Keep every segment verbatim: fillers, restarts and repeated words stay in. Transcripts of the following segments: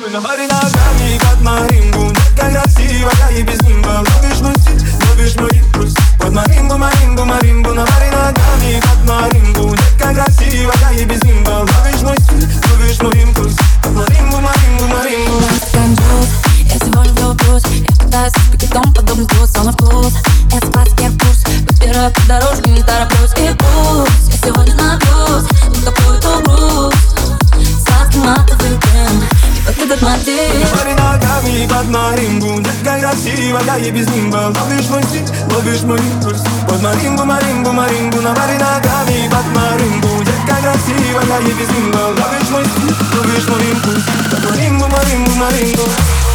Мы на море ногами под марингу. Детка красивая и без нимба. Ловишь мой стиль, ловишь мой импульс. Под марингу, марингу, марингу. На море ногами под марингу. Детка красивая и без нимба. Ловишь мой стиль, ловишь мой импульс. Под марингу, марингу, марингу. Я сегодня влюблюсь. Я пытаюсь испекать дом подобный вкус, на вкус. Это классный курс. Подбираю по дорожке, не тороплюсь. И пусть я сегодня напьюсь, но какой-то груз. Сладкий матовый крем, и вот этот мотив. Море ногами под марингу. Детка красивая и без нимба. Ловишь мой стиль, ловишь мой импульс. Под марингу, марингу, марингу. На море ногами под марингу. Детка красивая и без нимба. Ловишь мой стиль, ловишь мой импульс. Под марингу, марингу, марингу.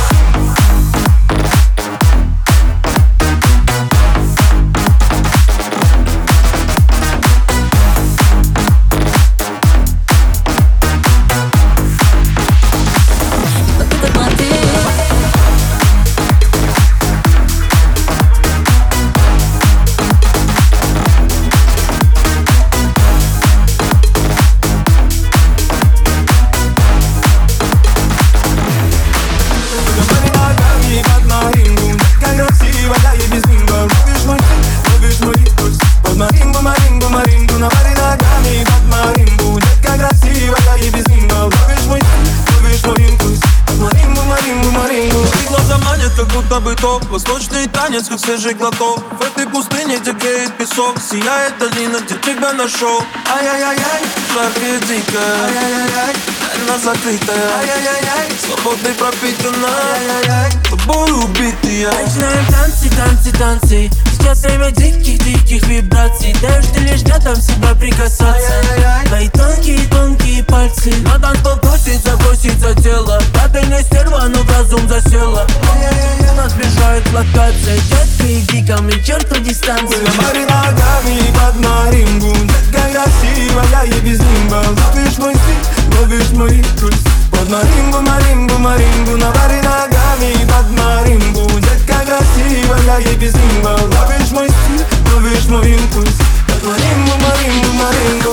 Как будто бы топ, восточный танец, как свежий глоток. В этой пустыне текает песок, сияет долина, где тебя нашел. Ай-яй-яй-яй, жаркая дикая, ай-яй-яй-яй, она закрытая, ай-яй-яй-яй, свободной пропитана, ай-яй-яй, тобой убитый я. Начинаем танцы, танцы, танцы. Сейчас время диких-диких вибраций. Даешь ты лишь рядом себя прикасаться. Твои тонкие-тонкие пальцы. На танцпол просится, просится тело. Папа не стерва, но в разум засела. У нас бежает локация. Детка, иди ко мне, черту дистанцию. Мы на море ногами под марингу. Детка красивая и без нимба. Ловишь мой стиль, ловишь мой импульс. Под марингу, марингу, марингу. На море ногами под марингу. Детка красивая и без нимба. Ловишь мой стиль, ловишь мой импульс. Под марингу, марингу, марингу.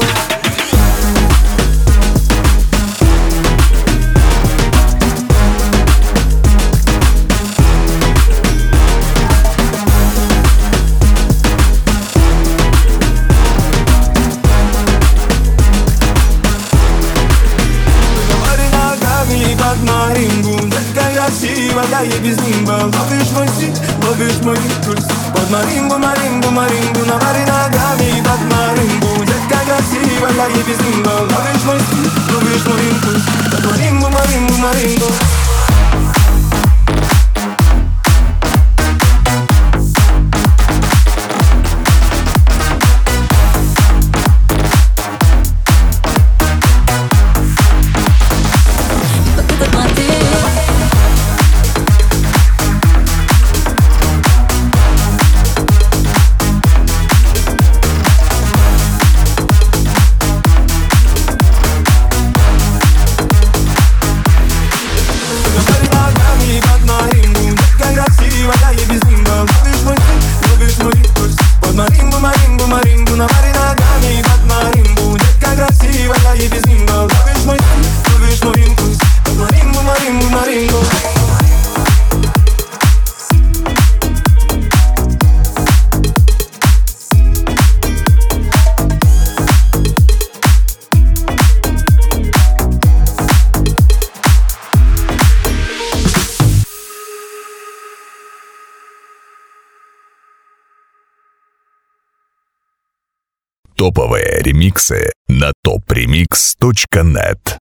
Под марингу. Детка красивая и без нимба. Ловишь мой стиль, ловишь мой импульс. Под марингу, марингу, марингу. На море ногами под марингу. Детка красивая и без нимба. Ловишь мой стиль, ловишь мой импульс. Под марингу, марингу, марингу. Топовые ремиксы на топ ремикс точка нет.